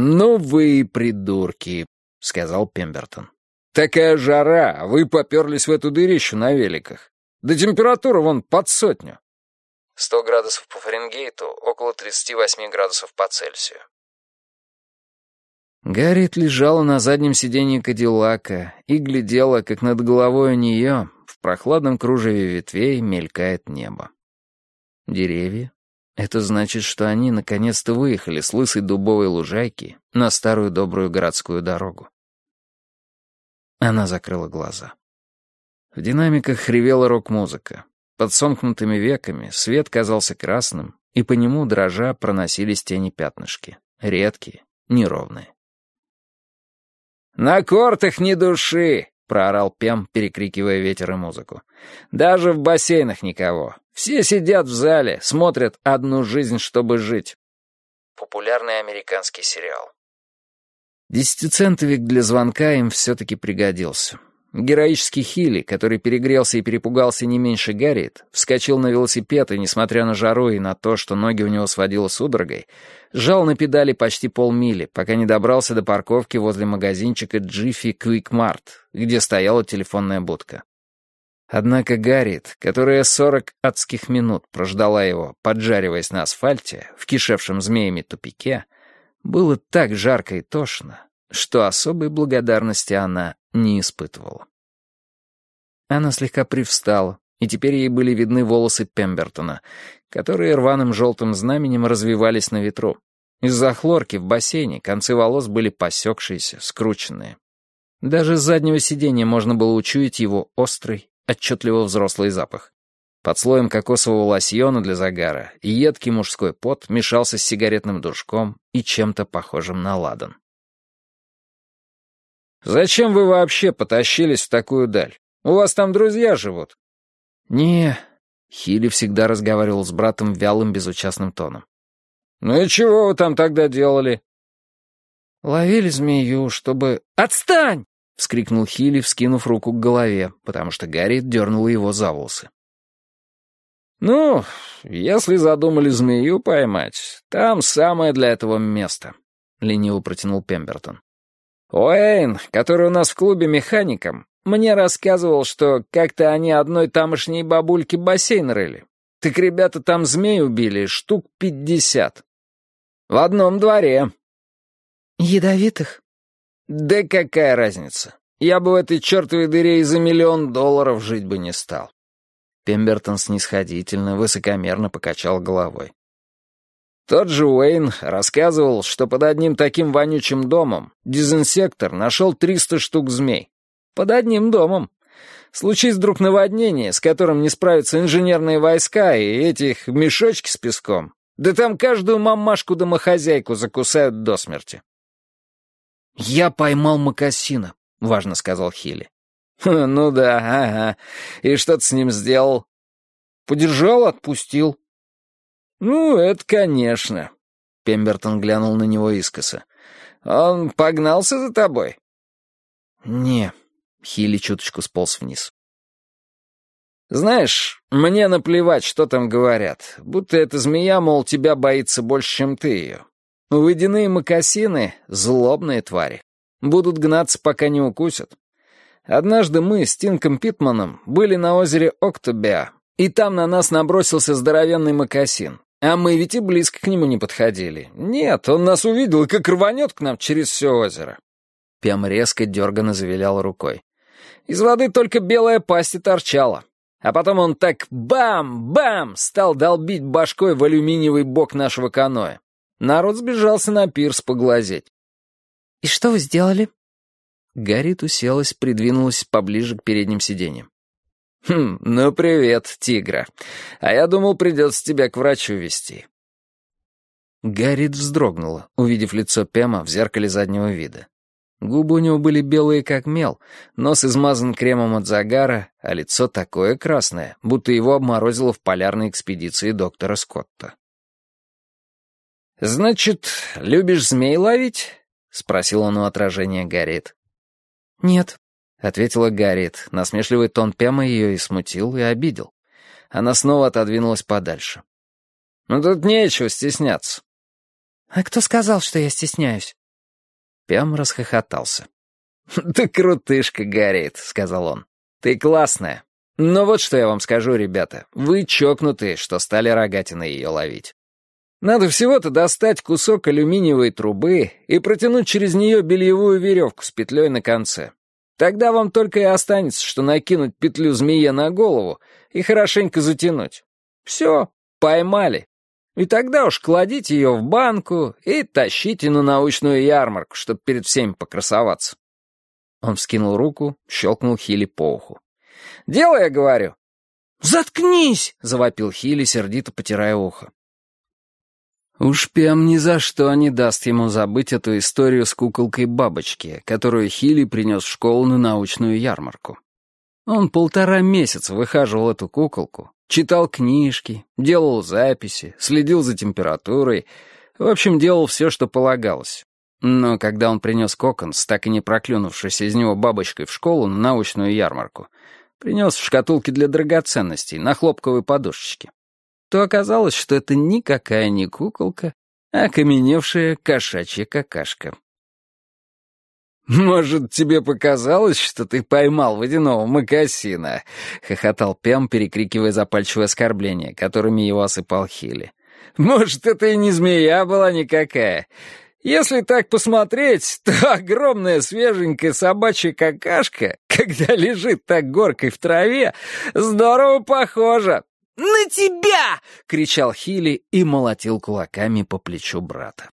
«Ну вы и придурки», — сказал Пембертон. «Такая жара, а вы поперлись в эту дырищу на великах. Да температура вон под 100. 100 градусов по Фаренгейту, около 38 градусов по Цельсию. Гарриет лежала на заднем сиденье Кадиллака и глядела, как над головой у нее в прохладном кружеве ветвей мелькает небо. Деревья — это значит, что они наконец-то выехали с лысой дубовой лужайки на старую добрую городскую дорогу. Она закрыла глаза. В динамиках ревела рок-музыка. Под сомкнутыми веками свет казался красным, и по нему, дрожа, проносились тени-пятнышки. Редкие, неровные. «На кортах ни души!» — проорал Пем, перекрикивая ветер и музыку. «Даже в бассейнах никого. Все сидят в зале, смотрят «Одну жизнь, чтобы жить». Популярный американский сериал. 10-центовик для звонка им все-таки пригодился. Героический Хилли, который перегрелся и перепугался не меньше Гарриет, вскочил на велосипед и, несмотря на жару и на то, что ноги у него сводило судорогой, сжал на педали почти полмили, пока не добрался до парковки возле магазинчика Jiffy Quick Mart, где стояла телефонная будка. Однако Гарриет, которая 40 адских минут прождала его, поджариваясь на асфальте, в кишевшем змеями тупике, было так жарко и тошно, что особой благодарности она не испытывала. Она слегка привстала, и теперь ей были видны волосы Пембертона, которые рваным желтым знаменем развивались на ветру. Из-за хлорки в бассейне концы волос были посекшиеся, скрученные. Даже с заднего сиденья можно было учуять его острый, отчетливо взрослый запах. Под слоем кокосового лосьона для загара едкий мужской пот мешался с сигаретным душком и чем-то похожим на ладан. «Зачем вы вообще потащились в такую даль? У вас там друзья живут?» «Не...» — Хилли всегда разговаривал с братом вялым, безучастным тоном. «Ну и чего вы там тогда делали?» «Ловили змею, чтобы...» «Отстань!» — вскрикнул Хилли, вскинув руку к голове, потому что Гарриет дернула его за волосы. «Ну, если задумали змею поймать, там самое для этого место», — лениво протянул Пембертон. «Уэйн, который у нас в клубе механиком, мне рассказывал, что как-то они одной тамошней бабульке бассейн рыли. Так ребята там змей убили штук 50. В одном дворе». «Ядовитых?» «Да какая разница? Я бы в этой чертовой дыре и за $1 миллион жить бы не стал». Пембертон снисходительно, высокомерно покачал головой. Тот же Уэйн рассказывал, что под одним таким вонючим домом дезинсектор нашел 300 штук змей. Под одним домом. Случись вдруг наводнение, с которым не справятся инженерные войска и этих мешочки с песком, да там каждую мамашку-домохозяйку закусают до смерти. «Я поймал мокасина», — важно сказал Хилли. «Ну да, ага. И что ты с ним сделал?» «Подержал, отпустил». «Ну, это конечно», — Пембертон глянул на него искоса. «Он погнался за тобой?» «Не», — Хилли чуточку сполз вниз. «Знаешь, мне наплевать, что там говорят, будто эта змея, мол, тебя боится больше, чем ты ее. Водяные мокасины — злобные твари. Будут гнаться, пока не укусят. Однажды мы с Тинком Питманом были на озере Октобеа, и там на нас набросился здоровенный мокасин. А мы ведь и близко к нему не подходили. Нет, он нас увидел и как рванет к нам через все озеро». Пем резко дерганно завилял рукой. Из воды только белая пасть и торчала. А потом он так бам-бам стал долбить башкой в алюминиевый бок нашего каноэ. Народ сбежался на пирс поглазеть. «И что вы сделали?» Гарриет уселась, придвинулась поближе к передним сиденьям. «Ну привет, тигра. А я думал, придется тебя к врачу везти». Гарриет вздрогнула, увидев лицо Пема в зеркале заднего вида. Губы у него были белые как мел, нос измазан кремом от загара, а лицо такое красное, будто его обморозило в полярной экспедиции доктора Скотта. «Значит, любишь змей ловить?» — спросил он у отражения Гарриет. «Нет», — ответила Гарриет. Насмешливый тон Пема ее и смутил, и обидел. Она снова отодвинулась подальше. «Ну тут нечего стесняться». «А кто сказал, что я стесняюсь?» Пям расхохотался. «Ты крутышка, Гарриет», — сказал он. «Ты классная. Но вот что я вам скажу, ребята. Вы чокнутые, что стали рогатиной ее ловить. Надо всего-то достать кусок алюминиевой трубы и протянуть через нее бельевую веревку с петлей на конце. Тогда вам только и останется, что накинуть петлю змее на голову и хорошенько затянуть. Все, поймали. И тогда уж кладите ее в банку и тащите на научную ярмарку, чтобы перед всеми покрасоваться». Он вскинул руку, щелкнул Хилли по уху. «Дело, я говорю». «Заткнись!» — завопил Хилли, сердито потирая ухо. Уж Пем ни за что не даст ему забыть эту историю с куколкой бабочки, которую Хилли принес в школу на научную ярмарку. Он 1,5 месяца выхаживал эту куколку, читал книжки, делал записи, следил за температурой, в общем, делал все, что полагалось. Но когда он принес кокон с так и не проклюнувшейся из него бабочкой в школу на научную ярмарку, принес в шкатулке для драгоценностей на хлопковой подушечке, то оказалось, что это никакая не куколка, а окаменевшая кошачья какашка. «Может, тебе показалось, что ты поймал водяного мокасина?» — хохотал Пем, перекрикивая запальчивые оскорбления, которыми его осыпал Хилли. «Может, это и не змея была никакая. Если так посмотреть, то огромная свеженькая собачья какашка, когда лежит так горкой в траве, здорово похожа». «На тебя!» — кричал Хилли и молотил кулаками по плечу брата.